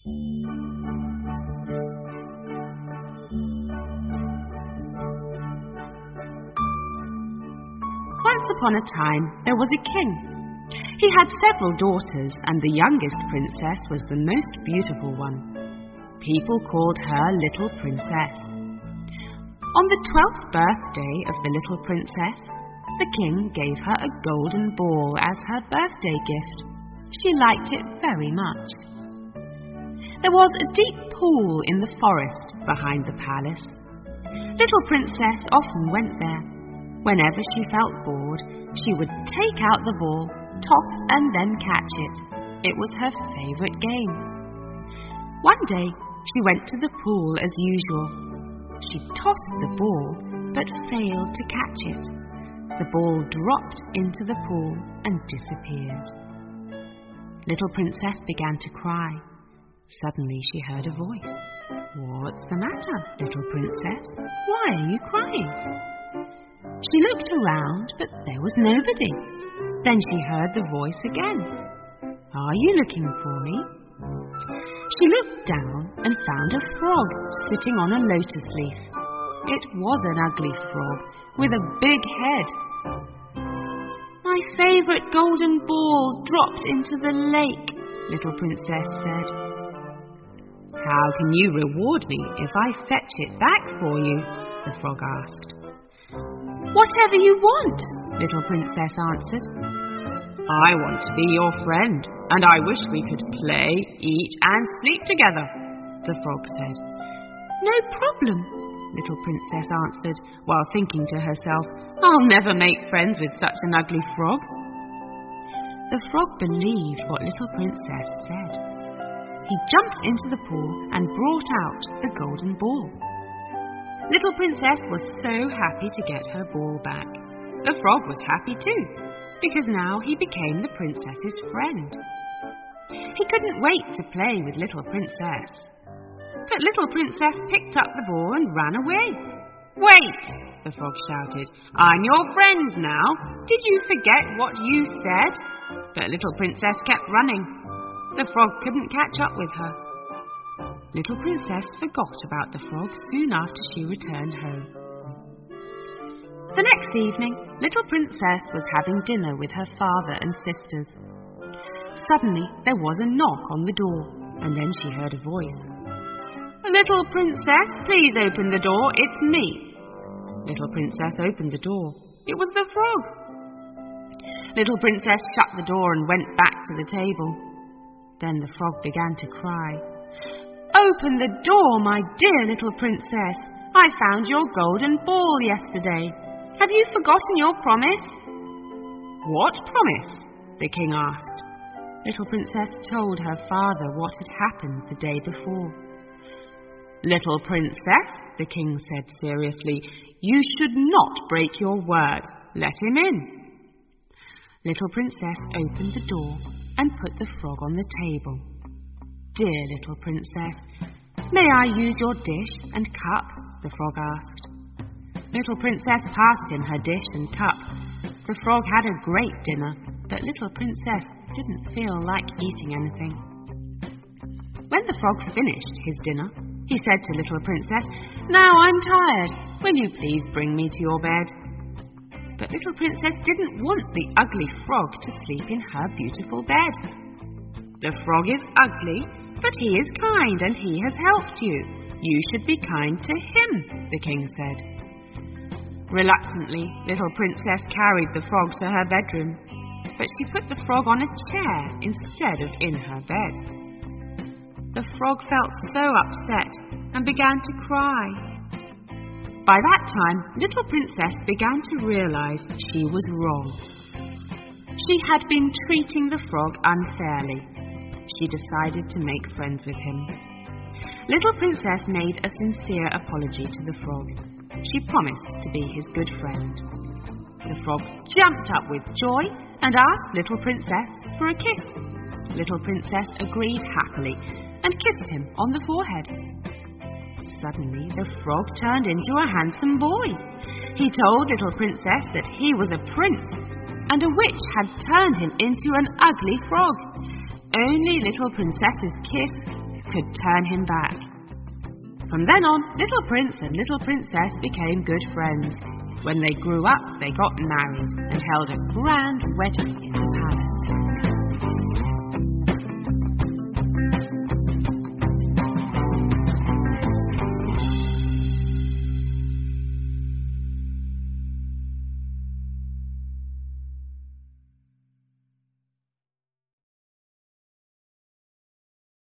Once upon a time, there was a king. He had several daughters, and the youngest princess was the most beautiful one. People called her Little Princess. On the 12th birthday of the little princess, the king gave her a golden ball as her birthday gift. She liked it very much. There was a deep pool in the forest behind the palace. Little Princess often went there. Whenever she felt bored, she would take out the ball, toss and then catch it. It was her favourite game. One day, she went to the pool as usual. She tossed the ball, but failed to catch it. The ball dropped into the pool and disappeared. Little Princess began to cry. Suddenly she heard a voice. "What's the matter, Little Princess? Why are you crying?" She looked around, but there was nobody. Then she heard the voice again. "Are you looking for me?" She looked down and found a frog sitting on a lotus leaf. It was an ugly frog with a big head. "My favourite golden ball dropped into the lake," Little Princess said. "How can you reward me if I fetch it back for you?" the frog asked. "Whatever you want," Little Princess answered. "I want to be your friend, and I wish we could play, eat and sleep together," the frog said. "No problem," Little Princess answered, while thinking to herself, "I'll never make friends with such an ugly frog." The frog believed what Little Princess said. He jumped into the pool and brought out the golden ball. Little Princess was so happy to get her ball back. The frog was happy too, because now he became the princess's friend. He couldn't wait to play with Little Princess. But Little Princess picked up the ball and ran away. "Wait!" the frog shouted. "I'm your friend now. Did you forget what you said?" But Little Princess kept running. The frog couldn't catch up with her. Little Princess forgot about the frog soon after she returned home. The next evening, Little Princess was having dinner with her father and sisters. Suddenly, there was a knock on the door, and then she heard a voice. "Little Princess, please open the door. It's me." Little Princess opened the door. It was the frog. Little Princess shut the door and went back to the table. Then the frog began to cry. "Open the door, my dear Little Princess. I found your golden ball yesterday. Have you forgotten your promise?" "What promise?" the king asked. Little Princess told her father what had happened the day before. "Little Princess," the king said seriously, "you should not break your word. Let him in." Little Princess opened the door and put the frog on the table. "Dear Little Princess, may I use your dish and cup?" the frog asked. Little Princess passed him her dish and cup. The frog had a great dinner, but Little Princess didn't feel like eating anything. When the frog finished his dinner, he said to Little Princess, "Now I'm tired. Will you please bring me to your bed?" But Little Princess didn't want the ugly frog to sleep in her beautiful bed. "The frog is ugly, but he is kind and he has helped you. You should be kind to him," the king said. Reluctantly, Little Princess carried the frog to her bedroom, but she put the frog on a chair instead of in her bed. The frog felt so upset and began to cry. By that time, Little Princess began to realize she was wrong. She had been treating the frog unfairly. She decided to make friends with him. Little Princess made a sincere apology to the frog. She promised to be his good friend. The frog jumped up with joy and asked Little Princess for a kiss. Little Princess agreed happily and kissed him on the forehead. Suddenly, the frog turned into a handsome boy. He told Little Princess that he was a prince, and a witch had turned him into an ugly frog. Only Little Princess's kiss could turn him back. From then on, Little Prince and Little Princess became good friends. When they grew up, they got married and held a grand wedding in